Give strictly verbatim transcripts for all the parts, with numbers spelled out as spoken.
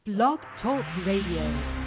Blog Talk Radio.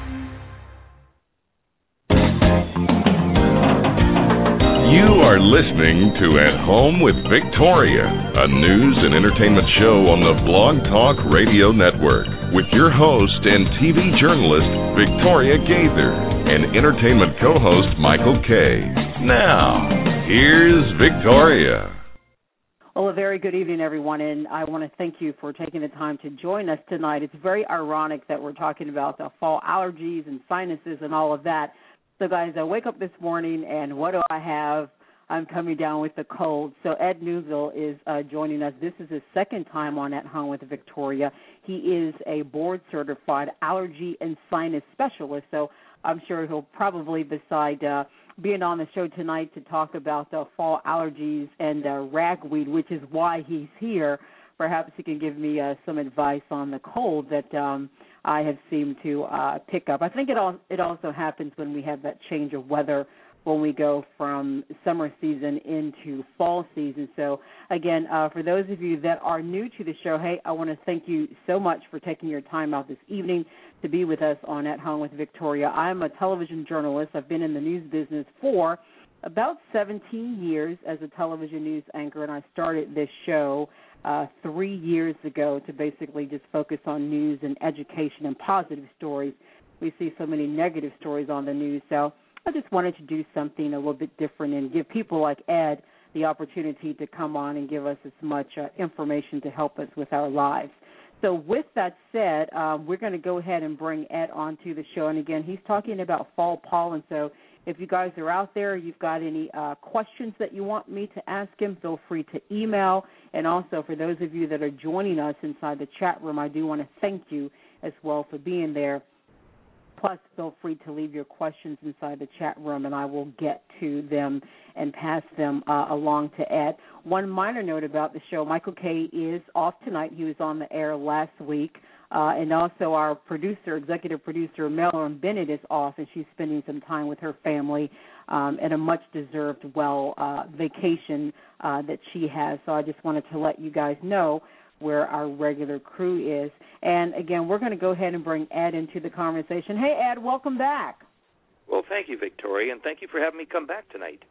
You are listening to At Home with Victoria, a news and entertainment show on the Blog Talk Radio Network, with your host and T V journalist, Victoria Gaither, and entertainment co-host, Michael Kay. Now, here's Victoria. Well, a very good evening, everyone, and I want to thank you for taking the time to join us tonight. It's very ironic that we're talking about the fall allergies and sinuses and all of that. So, guys, I wake up this morning, and what do I have? I'm coming down with a cold. So Ed Newsel is uh, joining us. This is his second time on At Home with Victoria. He is a board-certified allergy and sinus specialist, so I'm sure he'll probably, beside uh, being on the show tonight to talk about the fall allergies and uh, ragweed, which is why he's here, perhaps he can give me uh, some advice on the cold that um, I have seemed to uh, pick up. I think it, all, it also happens when we have that change of weather, when we go from summer season into fall season. So, again, uh, for those of you that are new to the show, hey, I want to thank you so much for taking your time out this evening to be with us on At Home with Victoria. I'm a television journalist. I've been in the news business for about seventeen years as a television news anchor, and I started this show uh, three years ago to basically just focus on news and education and positive stories. We see so many negative stories on the news, so I just wanted to do something a little bit different and give people like Ed the opportunity to come on and give us as much uh, information to help us with our lives. So with that said, um, we're going to go ahead and bring Ed onto the show. And, again, he's talking about fall pollen. So if you guys are out there, you've got any uh, questions that you want me to ask him, feel free to email. And also for those of you that are joining us inside the chat room, I do want to thank you as well for being there. Plus, feel free to leave your questions inside the chat room, and I will get to them and pass them uh, along to Ed. One minor note about the show, Michael Kay is off tonight. He was on the air last week. Uh, and also our producer, executive producer, Melanie Bennett, is off, and she's spending some time with her family um, and a much-deserved, well, uh, vacation uh, that she has. So I just wanted to let you guys know where our regular crew is. And, again, we're going to go ahead and bring Ed into the conversation. Hey, Ed, welcome back. Well, thank you, Victoria, and thank you for having me come back tonight.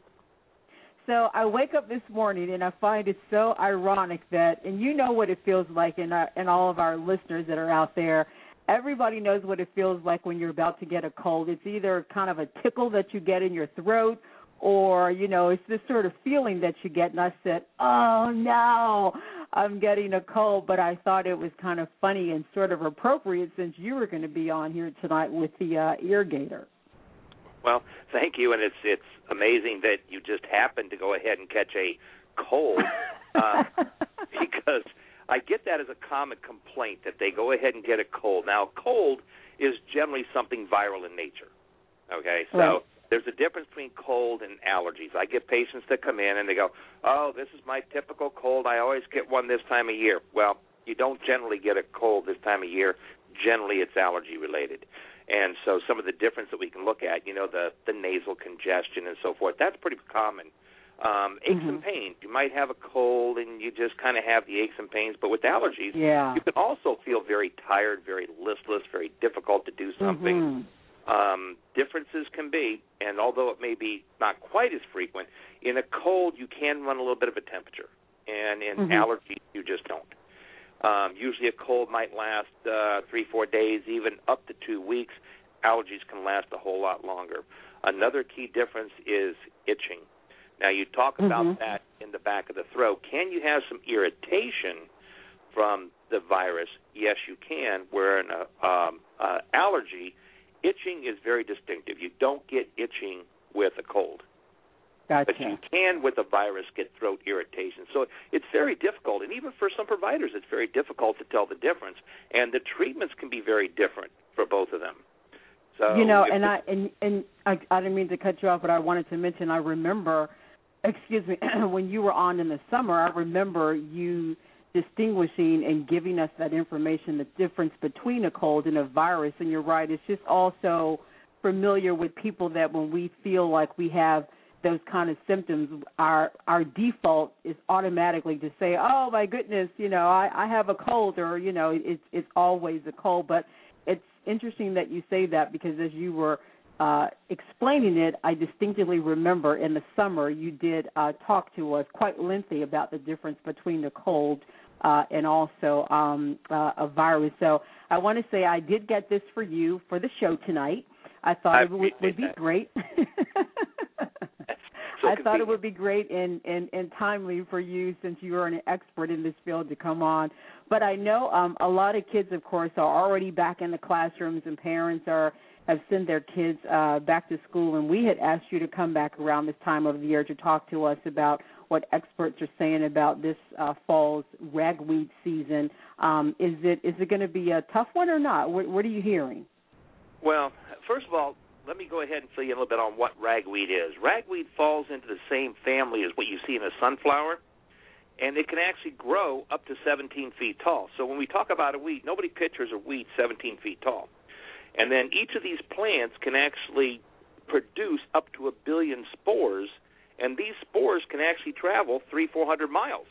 So I wake up this morning, and I find it so ironic that, and you know what it feels like, and, our, and all of our listeners that are out there, everybody knows what it feels like when you're about to get a cold. It's either kind of a tickle that you get in your throat, or, you know, it's this sort of feeling that you get. And I said, oh, no, I'm getting a cold. But I thought it was kind of funny and sort of appropriate since you were going to be on here tonight with the uh, irrigator. Well, thank you. And it's it's amazing that you just happened to go ahead and catch a cold uh, because I get that as a common complaint that they go ahead and get a cold. Now, a cold is generally something viral in nature. Okay, so right. There's a difference between cold and allergies. I get patients that come in and they go, oh, this is my typical cold. I always get one this time of year. Well, you don't generally get a cold this time of year. Generally, it's allergy-related. And so some of the difference that we can look at, you know, the, the nasal congestion and so forth, that's pretty common. Um, aches mm-hmm. and pains. You might have a cold and you just kind of have the aches and pains, but with allergies, yeah. you can also feel very tired, very listless, very difficult to do something. Mm-hmm. Um, differences can be, and although it may be not quite as frequent, in a cold you can run a little bit of a temperature, and in mm-hmm. allergies you just don't. Um, usually a cold might last uh, three, four days, even up to two weeks. Allergies can last a whole lot longer. Another key difference is itching. Now, you talk about mm-hmm. that in the back of the throat. Can you have some irritation from the virus? Yes, you can, where an uh, um, uh, allergy, itching is very distinctive. You don't get itching with a cold. Gotcha. But you can, with a virus, get throat irritation. So it's very difficult. And even for some providers, it's very difficult to tell the difference. And the treatments can be very different for both of them. So You know, and I and, and I, I didn't mean to cut you off, but I wanted to mention, I remember, excuse me, when you were on in the summer, I remember you distinguishing and giving us that information, the difference between a cold and a virus. And you're right, it's just also familiar with people that when we feel like we have those kind of symptoms, our our default is automatically to say, oh, my goodness, you know, I, I have a cold, or, you know, it's it's always a cold. But it's interesting that you say that, because as you were uh, explaining it, I distinctly remember in the summer you did uh, talk to us quite lengthy about the difference between the cold uh, and also um, uh, a virus. So I want to say I did get this for you for the show tonight. I thought I it would, would be that. great. So I thought it would be great and, and, and timely for you, since you are an expert in this field, to come on. But I know um, a lot of kids, of course, are already back in the classrooms, and parents are have sent their kids uh, back to school. And we had asked you to come back around this time of the year to talk to us about what experts are saying about this uh, fall's ragweed season. Um, is it is it going to be a tough one or not? What, what are you hearing? Well, first of all, let me go ahead and fill you in a little bit on what ragweed is. Ragweed falls into the same family as what you see in a sunflower, and it can actually grow up to seventeen feet tall. So when we talk about a weed, nobody pictures a weed seventeen feet tall. And then each of these plants can actually produce up to a billion spores, and these spores can actually travel three, four hundred miles.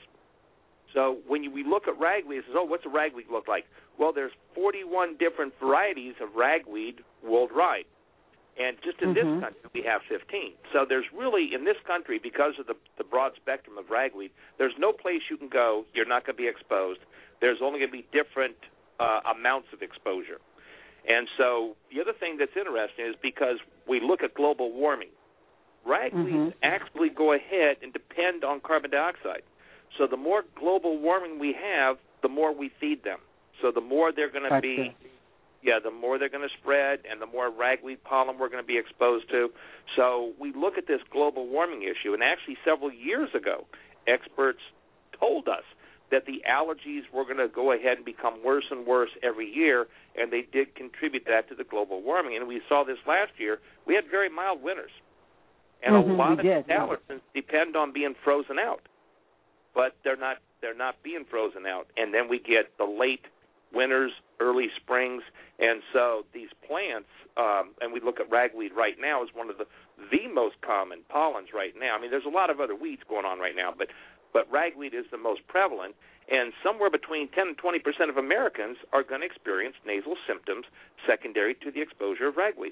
So when you, we look at ragweed, it says, oh, what's a ragweed look like? Well, there's forty-one different varieties of ragweed worldwide. And just in mm-hmm. this country, we have fifteen. So there's really, in this country, because of the, the broad spectrum of ragweed, there's no place you can go you're not going to be exposed. There's only going to be different uh, amounts of exposure. And so the other thing that's interesting is, because we look at global warming, ragweeds mm-hmm. actually go ahead and depend on carbon dioxide. So the more global warming we have, the more we feed them. So the more they're going to be... Yeah, the more they're going to spread, and the more ragweed pollen we're going to be exposed to. So we look at this global warming issue, and actually several years ago, experts told us that the allergies were going to go ahead and become worse and worse every year, and they did contribute that to the global warming. And we saw this last year. We had very mild winters, and mm-hmm, a lot of did, allergens yeah. depend on being frozen out, but they're not they're not being frozen out. And then we get the late winters, early springs, and so these plants, um, and we look at ragweed right now as one of the, the most common pollens right now. I mean, there's a lot of other weeds going on right now, but, but ragweed is the most prevalent, and somewhere between ten and twenty percent of Americans are going to experience nasal symptoms secondary to the exposure of ragweed.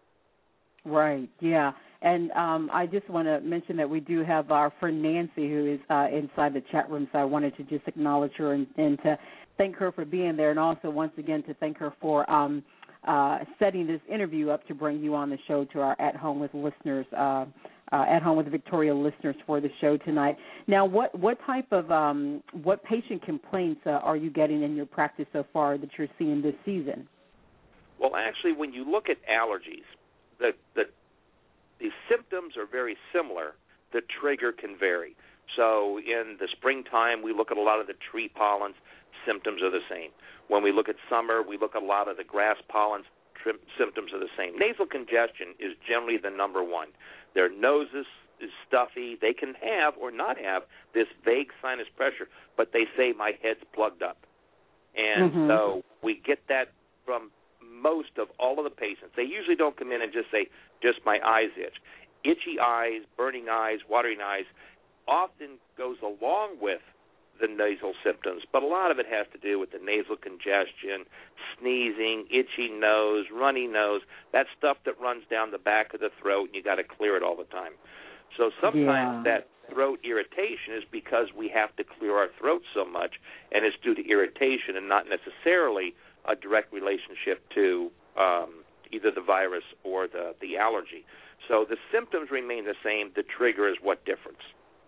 Right, yeah. And um, I just want to mention that we do have our friend Nancy, who is uh, inside the chat room, so I wanted to just acknowledge her and, and to thank her for being there, and also once again to thank her for um, uh, setting this interview up to bring you on the show to our At Home with listeners, uh, uh, At Home with Victoria listeners for the show tonight. Now, what, what type of, um, what patient complaints uh, are you getting in your practice so far that you're seeing this season? Well, actually, when you look at allergies, the, the, the symptoms are very similar. The trigger can vary. So in the springtime, we look at a lot of the tree pollens. Symptoms are the same. When we look at summer, we look at a lot of the grass pollens. Tri- symptoms are the same. Nasal congestion is generally the number one. Their noses is stuffy. They can have or not have this vague sinus pressure, but they say my head's plugged up. And mm-hmm. so we get that from most of all of the patients. They usually don't come in and just say, just my eyes itch. Itchy eyes, burning eyes, watering eyes often goes along with the nasal symptoms, but a lot of it has to do with the nasal congestion, sneezing, itchy nose, runny nose, that stuff that runs down the back of the throat, and you got to clear it all the time. So sometimes yeah. that throat irritation is because we have to clear our throat so much, and it's due to irritation and not necessarily a direct relationship to um, either the virus or the, the allergy. So the symptoms remain the same. The trigger is what difference.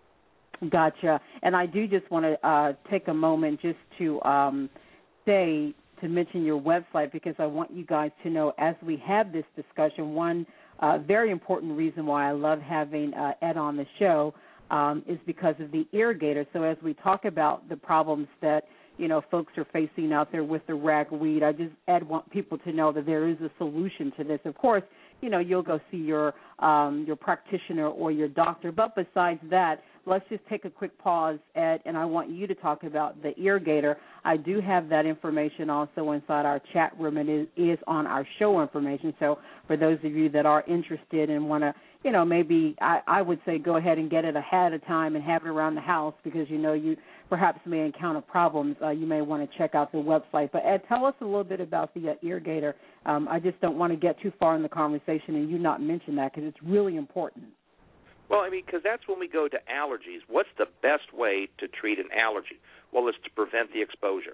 Gotcha. And I do just want to uh, take a moment just to um, say, to mention your website, because I want you guys to know as we have this discussion, one uh, very important reason why I love having uh, Ed on the show um, is because of the irrigator. So as we talk about the problems that, you know, folks are facing out there with the ragweed, I just, Ed, want people to know that there is a solution to this. Of course, you know, you'll go see your um, your practitioner or your doctor, but besides that, let's just take a quick pause, Ed, and I want you to talk about the Eargator. I do have that information also inside our chat room, and it is on our show information. So for those of you that are interested and want to, you know, maybe I, I would say go ahead and get it ahead of time and have it around the house because, you know, you perhaps may encounter problems. Uh, you may want to check out the website. But, Ed, tell us a little bit about the uh, Eargator. Um, I just don't want to get too far in the conversation and you not mention that because it's really important. Well, I mean, because that's when we go to allergies. What's the best way to treat an allergy? Well, it's to prevent the exposure.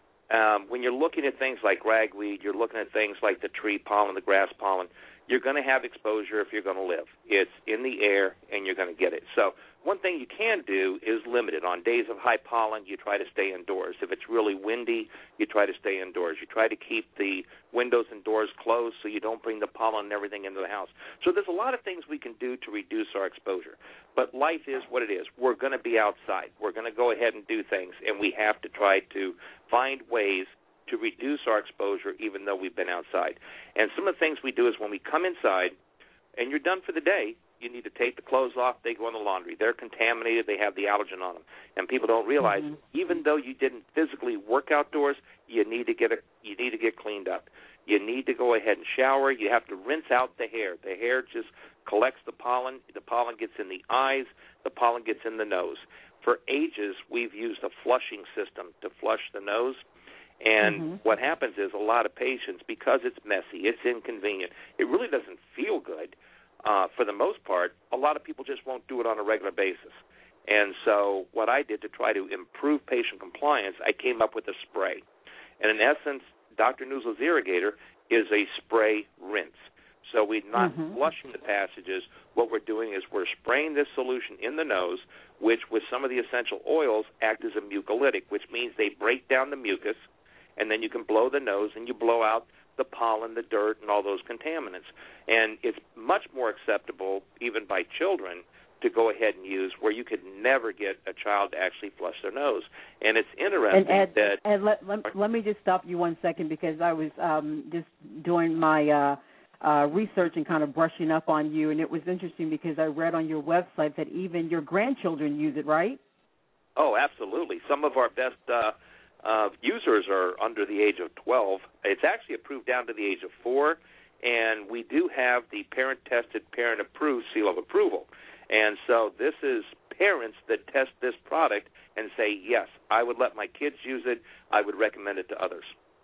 Um, when you're looking at things like ragweed, you're looking at things like the tree pollen, the grass pollen, you're going to have exposure if you're going to live. It's in the air, and you're going to get it. So one thing you can do is limit it. On days of high pollen, you try to stay indoors. If it's really windy, you try to stay indoors. You try to keep the windows and doors closed so you don't bring the pollen and everything into the house. So there's a lot of things we can do to reduce our exposure. But life is what it is. We're going to be outside. We're going to go ahead and do things, and we have to try to find ways to reduce our exposure even though we've been outside. And some of the things we do is when we come inside and you're done for the day, you need to take the clothes off, they go in the laundry. They're contaminated, they have the allergen on them. And people don't realize mm-hmm. even though you didn't physically work outdoors, you need to get a, you need to get cleaned up. You need to go ahead and shower. You have to rinse out the hair. The hair just collects the pollen. The pollen gets in the eyes. The pollen gets in the nose. For ages, we've used a flushing system to flush the nose. And mm-hmm. what happens is a lot of patients, because it's messy, it's inconvenient, it really doesn't feel good uh, for the most part, a lot of people just won't do it on a regular basis. And so what I did to try to improve patient compliance, I came up with a spray. And in essence, Doctor Noozle's Irrigator is a spray rinse. So we're not mm-hmm. flushing the passages. What we're doing is we're spraying this solution in the nose, which with some of the essential oils act as a mucolytic, which means they break down the mucus, and then you can blow the nose and you blow out the pollen, the dirt, and all those contaminants. And it's much more acceptable, even by children, to go ahead and use where you could never get a child to actually flush their nose. And it's interesting and Ed, that... Ed, let, let, let me just stop you one second because I was um, just doing my uh, uh, research and kind of brushing up on you, and it was interesting because I read on your website that even your grandchildren use it, right? Oh, absolutely. Some of our best... Uh, Uh, users are under the age of twelve. It's actually approved down to the age of four, and we do have the parent-tested, parent-approved seal of approval. And so this is parents that test this product and say, yes, I would let my kids use it. I would recommend it to others.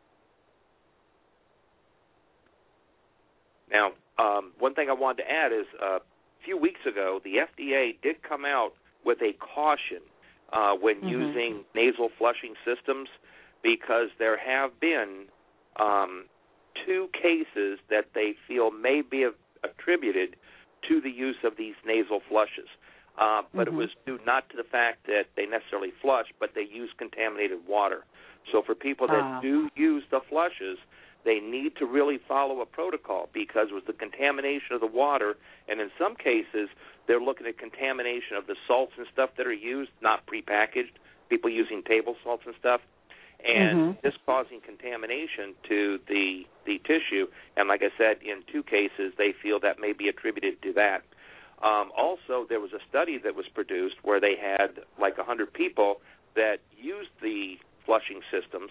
Now, um, one thing I wanted to add is uh, a few weeks ago, the F D A did come out with a caution Uh, when mm-hmm. using nasal flushing systems, because there have been um, two cases that they feel may be attributed to the use of these nasal flushes. Uh, but mm-hmm. it was due not to the fact that they necessarily flush, but they use contaminated water. So for people that uh. do use the flushes, they need to really follow a protocol because it was the contamination of the water, and in some cases they're looking at contamination of the salts and stuff that are used, not prepackaged, people using table salts and stuff, and mm-hmm. this causing contamination to the the tissue. And like I said, in two cases they feel that may be attributed to that. Um, also, there was a study that was produced where they had like one hundred people that used the flushing systems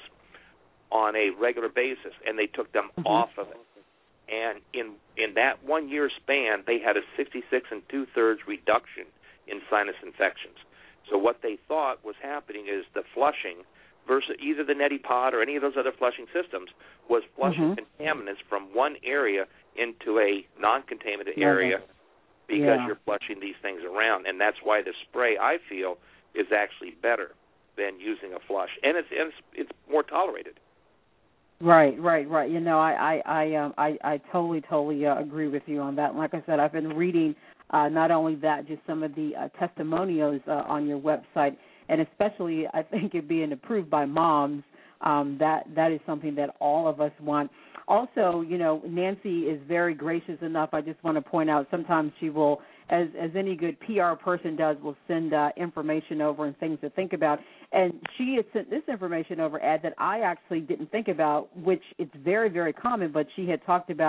on a regular basis, and they took them mm-hmm. off of it. And in in that one-year span, they had a sixty-six and two-thirds reduction in sinus infections. So what they thought was happening is the flushing versus either the neti pot or any of those other flushing systems was flushing mm-hmm. contaminants from one area into a non-contaminated mm-hmm. area because yeah. you're flushing these things around. And that's why the spray, I feel, is actually better than using a flush. And it's, and it's, it's more tolerated. Right, right, right. You know, I, I, I, um, I, I totally, totally uh, agree with you on that. And like I said, I've been reading uh, not only that, just some of the uh, testimonials uh, on your website, and especially I think it being approved by moms. Um, that that is something that all of us want. Also, you know, Nancy is very gracious enough. I just want to point out sometimes she will, as as any good P R person does, will send uh, information over and things to think about. And she had sent this information over, Ed, that I actually didn't think about, which it's very, very common, but she had talked about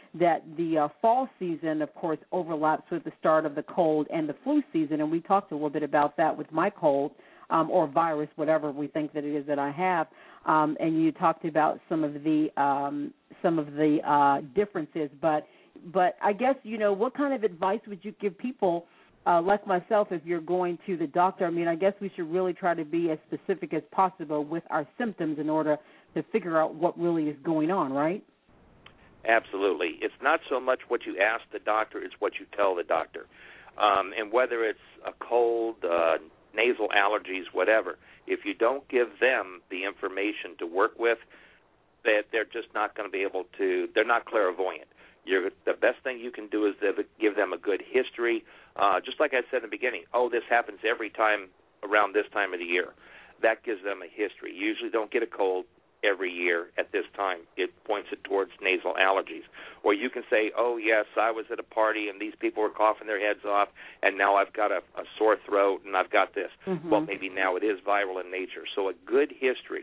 that the uh, fall season, of course, overlaps with the start of the cold and the flu season, and we talked a little bit about that with my cold um, or virus, whatever we think that it is that I have. Um, and you talked about some of the um, some of the uh, differences, but but I guess, you know, what kind of advice would you give people uh, like myself if you're going to the doctor? I mean, I guess we should really try to be as specific as possible with our symptoms in order to figure out what really is going on, right? Absolutely. It's not so much what you ask the doctor, it's what you tell the doctor. Um, and whether it's a cold, uh, nasal allergies, whatever, if you don't give them the information to work with, that they're just not going to be able to, they're not clairvoyant. You're, the best thing you can do is give them a good history. Uh, just like I said in the beginning, oh, this happens every time around this time of the year. That gives them a history. You usually don't get a cold every year at this time. It points it towards nasal allergies. Or you can say, oh, yes, I was at a party and these people were coughing their heads off, and now I've got a, a sore throat and I've got this. Mm-hmm. Well, maybe now it is viral in nature. So a good history.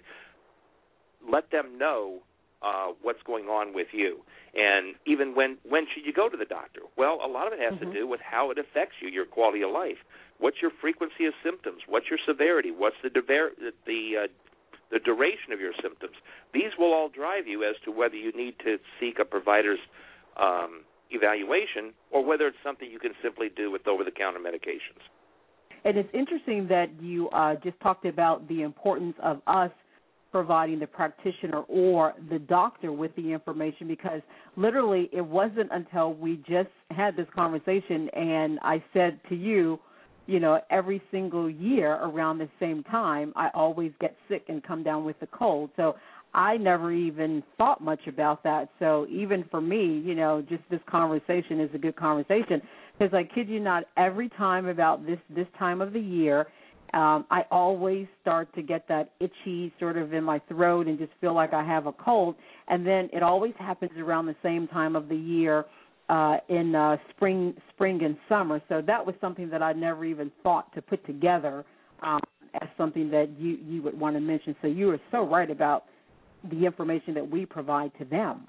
Let them know uh, what's going on with you. And even when, when should you go to the doctor? Well, a lot of it has mm-hmm. to do with how it affects you, your quality of life. What's your frequency of symptoms? What's your severity? What's the, dever- the uh, the duration of your symptoms? These will all drive you as to whether you need to seek a provider's um, evaluation or whether it's something you can simply do with over-the-counter medications. And it's interesting that you uh, just talked about the importance of us providing the practitioner or the doctor with the information, because literally it wasn't until we just had this conversation and I said to you, you know, every single year around the same time, I always get sick and come down with the cold. So I never even thought much about that. So even for me, you know, just this conversation is a good conversation, because I kid you not, every time about this, this time of the year, um, I always start to get that itchy sort of in my throat and just feel like I have a cold. And then it always happens around the same time of the year, Uh, in uh, spring, spring and summer. So that was something that I never even thought to put together um, as something that you, you would want to mention. So you are so right about the information that we provide to them.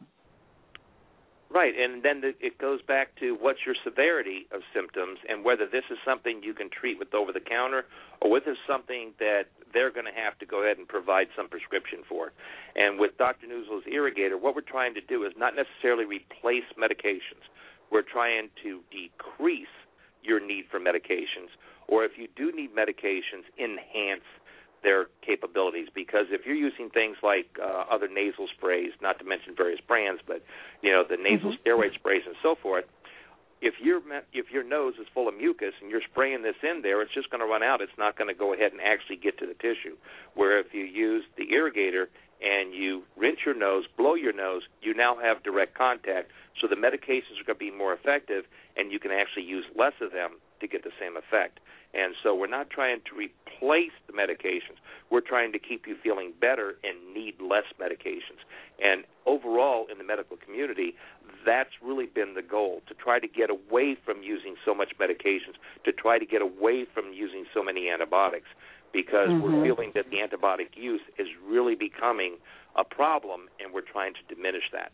Right, and then the, it goes back to what's your severity of symptoms and whether this is something you can treat with over-the-counter or whether it's something that they're going to have to go ahead and provide some prescription for. And with Doctor Nuzzel's Irrigator, what we're trying to do is not necessarily replace medications. We're trying to decrease your need for medications, or if you do need medications, enhance their capabilities, because if you're using things like uh, other nasal sprays, not to mention various brands, but you know the nasal mm-hmm. steroid sprays and so forth, if your if your nose is full of mucus and you're spraying this in there, it's just going to run out. It's not going to go ahead and actually get to the tissue. Where if you use the Irrigator and you rinse your nose, blow your nose, you now have direct contact, so the medications are going to be more effective, and you can actually use less of them to get the same effect. And so we're not trying to replace the medications. We're trying to keep you feeling better and need less medications. And overall, in the medical community, that's really been the goal, to try to get away from using so much medications, to try to get away from using so many antibiotics, because mm-hmm. we're feeling that the antibiotic use is really becoming a problem, and we're trying to diminish that.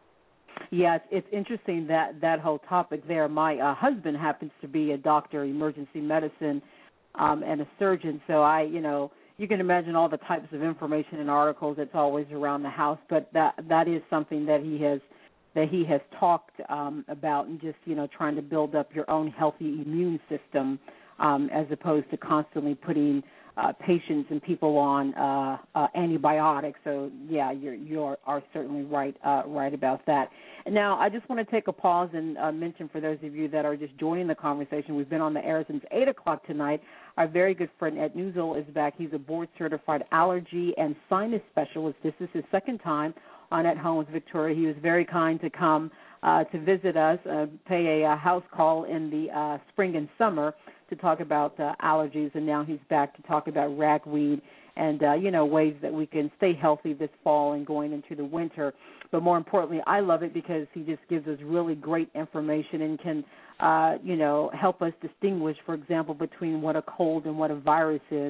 Yeah, it's, it's interesting that that whole topic there. My uh, husband happens to be a doctor, emergency medicine, um, and a surgeon. So I, you know, you can imagine all the types of information and articles that's always around the house. But that that is something that he has that he has talked um, about, and just you know trying to build up your own healthy immune system, um, as opposed to constantly putting Uh, patients and people on uh, uh, antibiotics. So yeah, you're you are certainly right uh, right about that. And now I just want to take a pause and uh, mention for those of you that are just joining the conversation, we've been on the air since eight o'clock tonight. Our very good friend Ed Nuzzel is back. He's a board-certified allergy and sinus specialist. This is his second time on At Home with Victoria. He was very kind to come uh, to visit us, uh, pay a, a house call in the uh, spring and summer to talk about uh, allergies, and now he's back to talk about ragweed and, uh, you know, ways that we can stay healthy this fall and going into the winter. But more importantly, I love it because he just gives us really great information and can, uh, you know, help us distinguish, for example, between what a cold and what a virus is.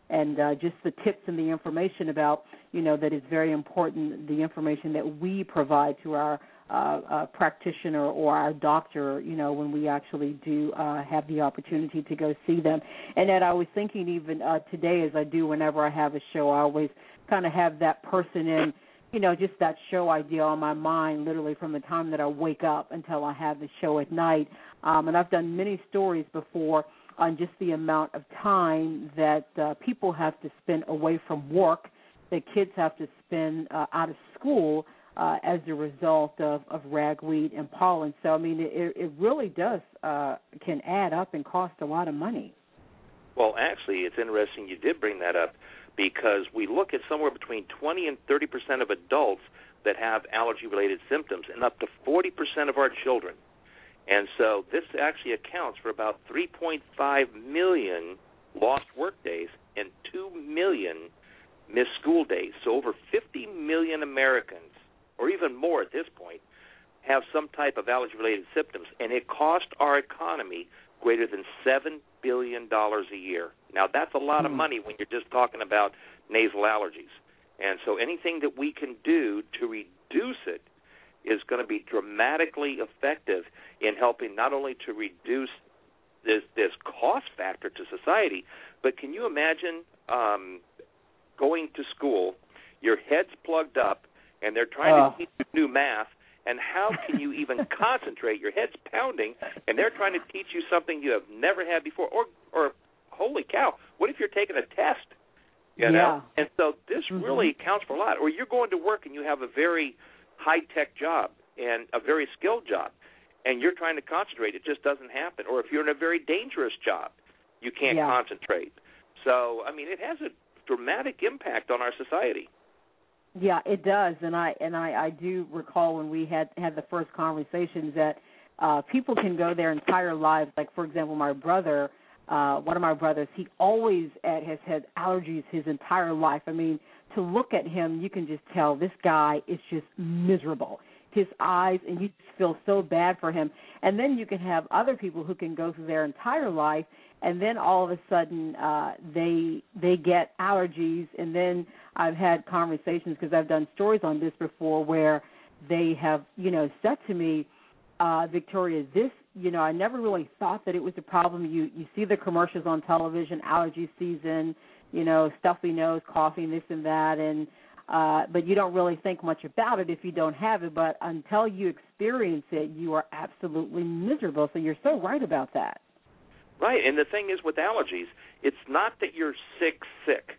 and uh, just the tips and the information about, you know, that is very important, the information that we provide to our uh, uh, practitioner or our doctor, you know, when we actually do uh, have the opportunity to go see them. And Ed, I was thinking even uh, today, as I do whenever I have a show, I always kind of have that person in, you know, just that show idea on my mind literally from the time that I wake up until I have the show at night. Um, and I've done many stories before on just the amount of time that uh, people have to spend away from work, that kids have to spend uh, out of school uh, as a result of, of ragweed and pollen. So, I mean, it, it really does, uh, can add up and cost a lot of money. Well, actually, it's interesting you did bring that up, because we look at somewhere between twenty and thirty percent of adults that have allergy-related symptoms and up to forty percent of our children. And so this actually accounts for about three point five million lost work days and two million missed school days. So over fifty million Americans, or even more at this point, have some type of allergy-related symptoms, and it costs our economy greater than seven billion dollars a year. Now, that's a lot of money when you're just talking about nasal allergies. And so anything that we can do to reduce it is going to be dramatically effective in helping not only to reduce this, this cost factor to society, but can you imagine um, going to school, your head's plugged up, and they're trying uh. to teach you new math, and how can you even concentrate? Your head's pounding, and they're trying to teach you something you have never had before. Or, or holy cow, what if you're taking a test? You know? Yeah. And so this mm-hmm. really accounts for a lot. Or you're going to work and you have a very high-tech job and a very skilled job, and you're trying to concentrate. It just doesn't happen. Or if you're in a very dangerous job, you can't yeah. concentrate. So, I mean, it has a dramatic impact on our society. Yeah, it does, and I and I, I do recall when we had, had the first conversations that uh, people can go their entire lives. Like, for example, my brother, uh, one of my brothers, he always uh, has had allergies his entire life. I mean, to look at him, you can just tell this guy is just miserable. His eyes, and you just feel so bad for him. And then you can have other people who can go through their entire life, and then all of a sudden uh, they they get allergies. And then I've had conversations, because I've done stories on this before, where they have, you know, said to me, uh, Victoria, this, you know, I never really thought that it was a problem. You you see the commercials on television, allergy season, you know, stuffy nose, coughing, this and that, and Uh, but you don't really think much about it if you don't have it. But until you experience it, you are absolutely miserable. So you're so right about that. Right, and the thing is with allergies, it's not that you're sick, sick.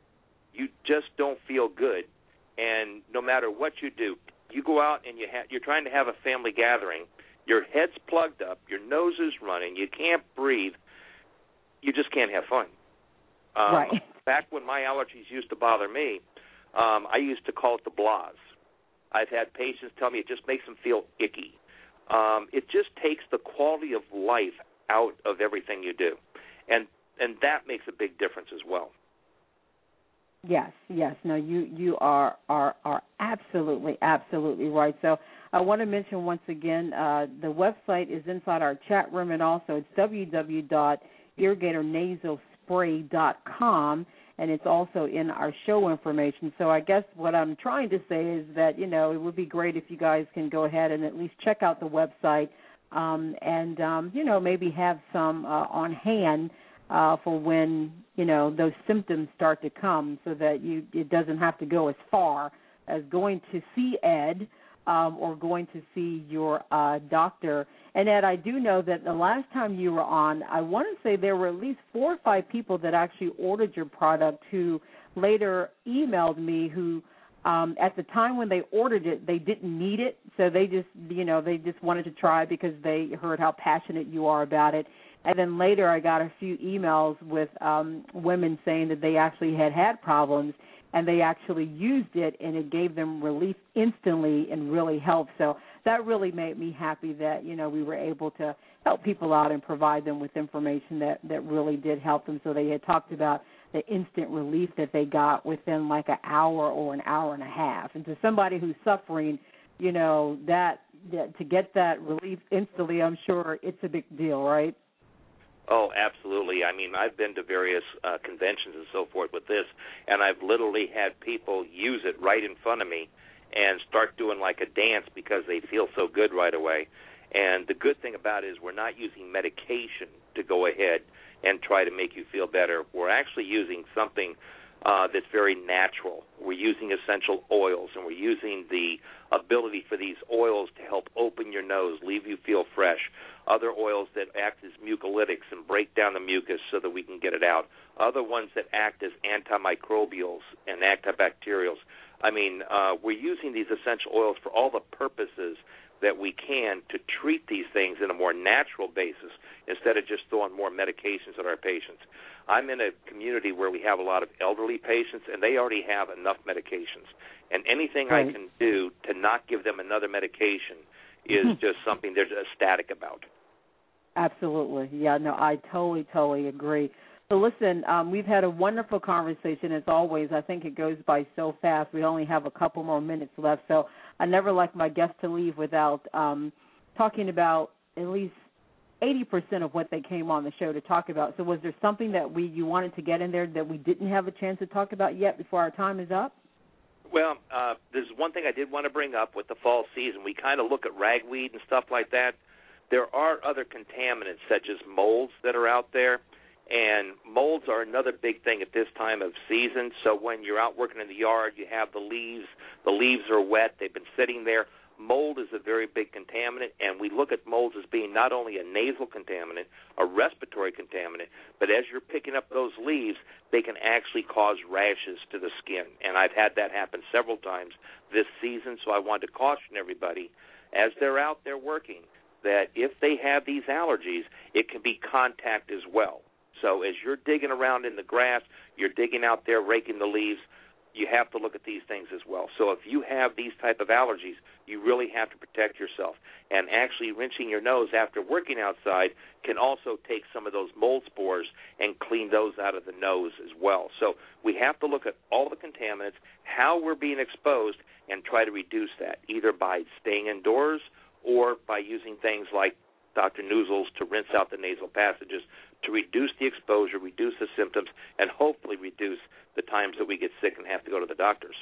You just don't feel good. And no matter what you do, you go out and you ha- you're trying to have a family gathering, your head's plugged up, your nose is running, you can't breathe, you just can't have fun. Um, right. Back when my allergies used to bother me, Um, I used to call it the blahs. I've had patients tell me it just makes them feel icky. Um, it just takes the quality of life out of everything you do, and and that makes a big difference as well. Yes, yes. No, you you are are are absolutely absolutely right. So I want to mention once again, uh, the website is inside our chat room, and also it's w w w dot irrigator nasal spray dot com. And it's also in our show information. So I guess what I'm trying to say is that, you know, it would be great if you guys can go ahead and at least check out the website um, and, um, you know, maybe have some uh, on hand uh, for when, you know, those symptoms start to come, so that you it doesn't have to go as far as going to see Ed um, or going to see your uh, doctor. And, Ed, I do know that the last time you were on, I want to say there were at least four or five people that actually ordered your product who later emailed me who, um, at the time when they ordered it, they didn't need it. So they just, you know, they just wanted to try because they heard how passionate you are about it. And then later I got a few emails with um, women saying that they actually had had problems, and they actually used it, and it gave them relief instantly and really helped. So that really made me happy that, you know, we were able to help people out and provide them with information that, that really did help them. So they had talked about the instant relief that they got within like an hour or an hour and a half. And to somebody who's suffering, you know, that, that to get that relief instantly, I'm sure it's a big deal, right? Oh, absolutely. I mean, I've been to various uh, conventions and so forth with this, and I've literally had people use it right in front of me and start doing like a dance because they feel so good right away. And the good thing about it is we're not using medication to go ahead and try to make you feel better. We're actually using something uh, that's very natural. We're using essential oils, and we're using the ability for these oils to help open your nose, leave you feel fresh. Other oils that act as mucolytics and break down the mucus so that we can get it out. Other ones that act as antimicrobials and antibacterials. I mean, uh, we're using these essential oils for all the purposes that we can to treat these things in a more natural basis instead of just throwing more medications at our patients. I'm in a community where we have a lot of elderly patients, and they already have enough medications. And anything right. I can do to not give them another medication is mm-hmm. just something they're ecstatic about. Absolutely. Yeah, no, I totally, totally agree. So listen, um, we've had a wonderful conversation as always. I think it goes by so fast. We only have a couple more minutes left, so I never like my guests to leave without um, talking about at least eighty percent of what they came on the show to talk about. So was there something that we you wanted to get in there that we didn't have a chance to talk about yet before our time is up? Well, uh, there's one thing I did want to bring up with the fall season. We kind of look at ragweed and stuff like that. There are other contaminants such as molds that are out there, and molds are another big thing at this time of season. So when you're out working in the yard, you have the leaves. The leaves are wet. They've been sitting there. Mold is a very big contaminant, and we look at molds as being not only a nasal contaminant, a respiratory contaminant, but as you're picking up those leaves, they can actually cause rashes to the skin. And I've had that happen several times this season, so I wanted to caution everybody as they're out there working that if they have these allergies, it can be contact as well. So as you're digging around in the grass, you're digging out there, raking the leaves, you have to look at these things as well. So if you have these type of allergies, you really have to protect yourself. And actually rinsing your nose after working outside can also take some of those mold spores and clean those out of the nose as well. So we have to look at all the contaminants, how we're being exposed, and try to reduce that, either by staying indoors or by using things like Doctor Noozles to rinse out the nasal passages to reduce the exposure, reduce the symptoms, and hopefully reduce the times that we get sick and have to go to the doctors.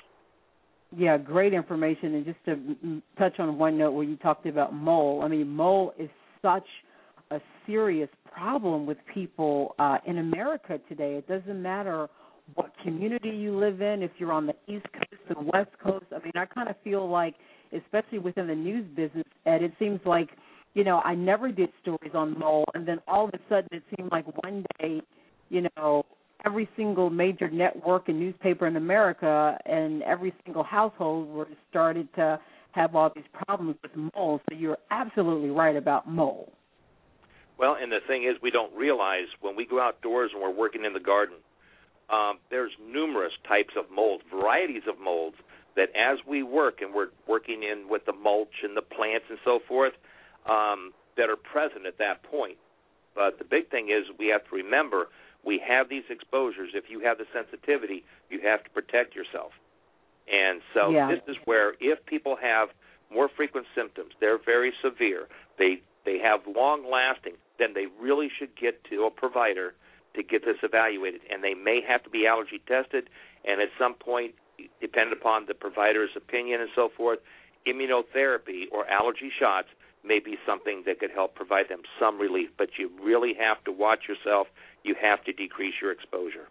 Yeah, great information. And just to touch on one note where you talked about mole, I mean, mole is such a serious problem with people uh, in America today. It doesn't matter what community you live in, if you're on the East Coast and West Coast. I mean, I kind of feel like, especially within the news business, Ed, it seems like, you know, I never did stories on mole, and then all of a sudden it seemed like one day, you know, every single major network and newspaper in America and every single household were started to have all these problems with mold. So you're absolutely right about mold. Well, and the thing is, we don't realize when we go outdoors and we're working in the garden, um, there's numerous types of molds, varieties of molds, that as we work and we're working in with the mulch and the plants and so forth, um, that are present at that point. But the big thing is we have to remember we have these exposures. If you have the sensitivity, you have to protect yourself. And so yeah. This is where if people have more frequent symptoms, they're very severe, they they have long-lasting, then they really should get to a provider to get this evaluated. And they may have to be allergy tested, and at some point, depending upon the provider's opinion and so forth, immunotherapy or allergy shots may be something that could help provide them some relief. But you really have to watch yourself. You have to decrease your exposure.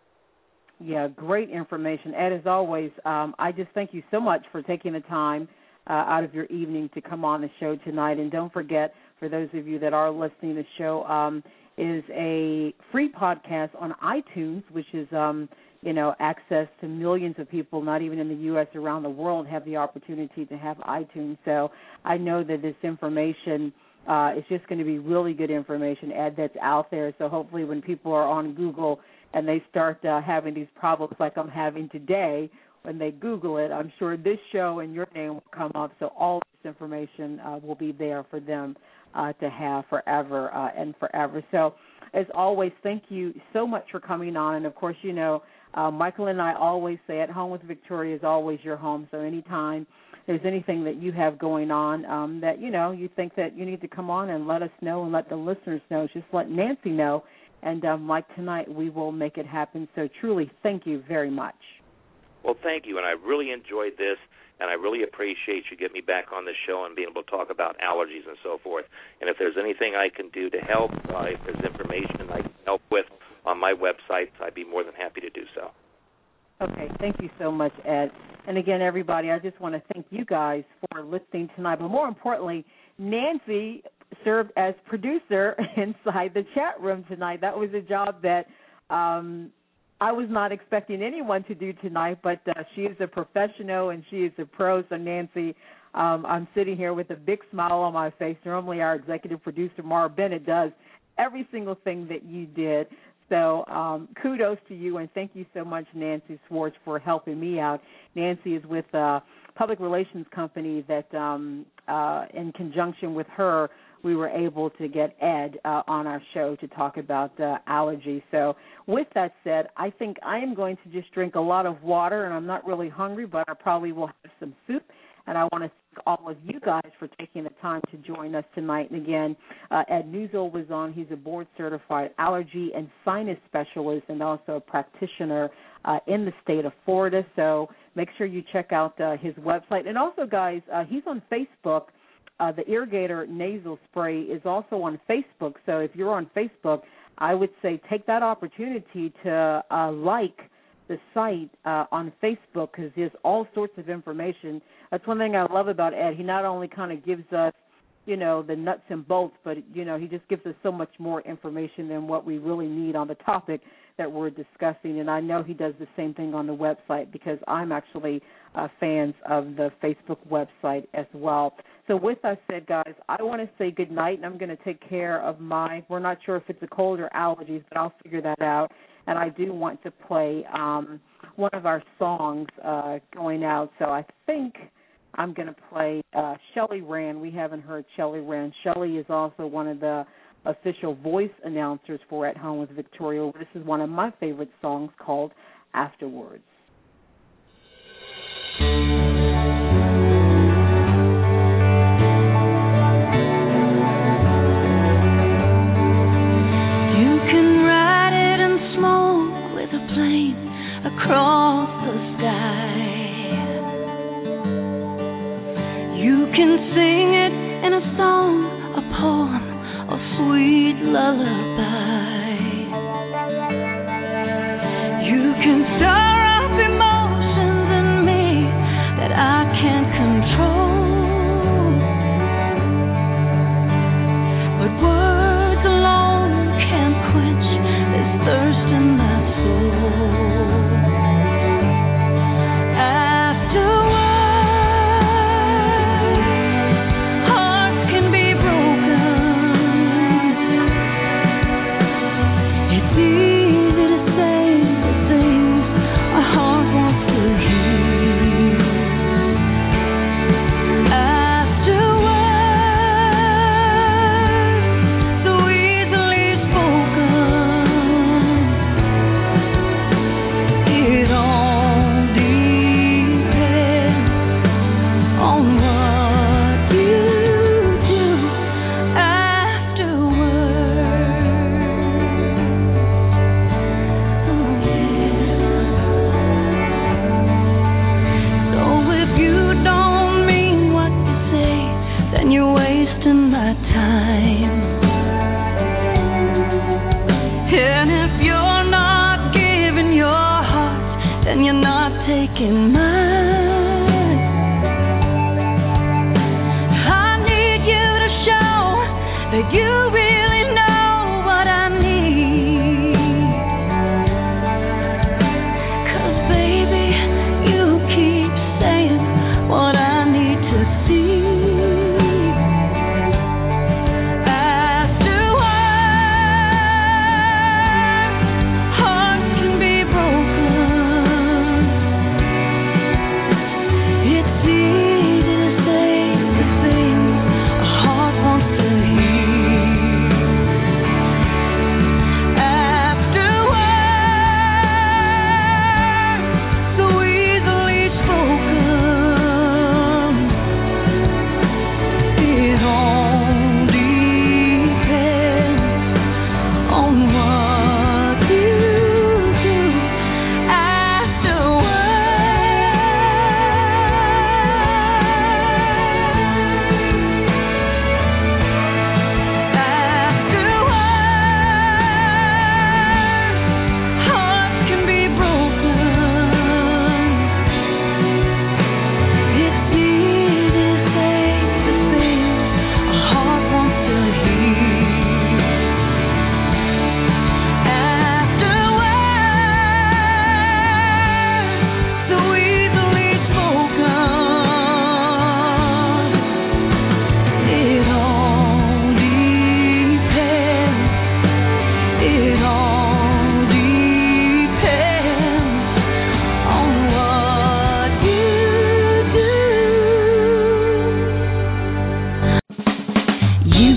Yeah, great information. Ed, as always, um, I just thank you so much for taking the time uh, out of your evening to come on the show tonight. And don't forget, for those of you that are listening, the show um, is a free podcast on iTunes, which is, um, you know, access to millions of people, not even in the U S, around the world, have the opportunity to have iTunes. So I know that this information uh, is just going to be really good information, Ed, that's out there. So hopefully when people are on Google and they start uh, having these problems like I'm having today, when they Google it, I'm sure this show and your name will come up. So all this information uh, will be there for them uh, to have forever uh, and forever. So as always, thank you so much for coming on. And, of course, you know, uh, Michael and I always say At Home with Victoria is always your home. So anytime there's anything that you have going on um, that, you know, you think that you need to come on and let us know and let the listeners know, just let Nancy know. And um, like tonight, we will make it happen. So truly, thank you very much. Well, thank you, and I really enjoyed this, and I really appreciate you getting me back on the show and being able to talk about allergies and so forth. And if there's anything I can do to help, uh, if there's information I can help with on my website, I'd be more than happy to do so. Okay, thank you so much, Ed. And again, everybody, I just want to thank you guys for listening tonight. But more importantly, Nancy served as producer inside the chat room tonight. That was a job that um, I was not expecting anyone to do tonight, but uh, she is a professional and she is a pro. So, Nancy, um, I'm sitting here with a big smile on my face. Normally, our executive producer, Mara Bennett, does every single thing that you did. So um, kudos to you, and thank you so much, Nancy Swartz, for helping me out. Nancy is with a public relations company that, um, uh, in conjunction with her, we were able to get Ed uh, on our show to talk about uh, allergies. So with that said, I think I am going to just drink a lot of water, and I'm not really hungry, but I probably will have some soup. And I want to thank all of you guys for taking the time to join us tonight. And again, uh, Ed Newsel was on. He's a board-certified allergy and sinus specialist and also a practitioner uh, in the state of Florida. So make sure you check out uh, his website. And also, guys, uh, he's on Facebook. Uh, the Irrigator Nasal Spray is also on Facebook. So if you're on Facebook, I would say take that opportunity to uh, like the site uh, on Facebook, because there's all sorts of information. That's one thing I love about Ed. He not only kind of gives us, you know, the nuts and bolts, but, you know, he just gives us so much more information than what we really need on the topic that we're discussing. And I know he does the same thing on the website, because I'm actually uh, fans of the Facebook website as well. So with that said, guys, I want to say good night, and I'm going to take care of my, we're not sure if it's a cold or allergies, but I'll figure that out. And I do want to play um, one of our songs uh, going out. So I think I'm going to play uh, Shelly Rand. We haven't heard Shelly Rand. Shelly is also one of the official voice announcers for At Home with Victoria. This is one of my favorite songs called Afterwards. Across the sky, you can sing it in a song, a poem, a sweet lullaby. You can stir up emotions in me that I can't control, but words alone can't quench this thirst in my soul.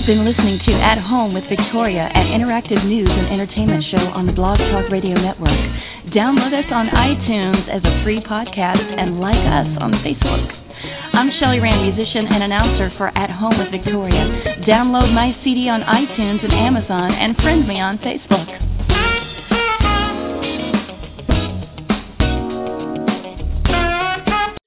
been listening to At Home with Victoria, an interactive news and entertainment show on the Blog Talk Radio Network. Download us on iTunes as a free podcast and like us on Facebook. I'm Shelley Rand, musician and announcer for At Home with Victoria. Download my C D on iTunes and Amazon and friend me on Facebook.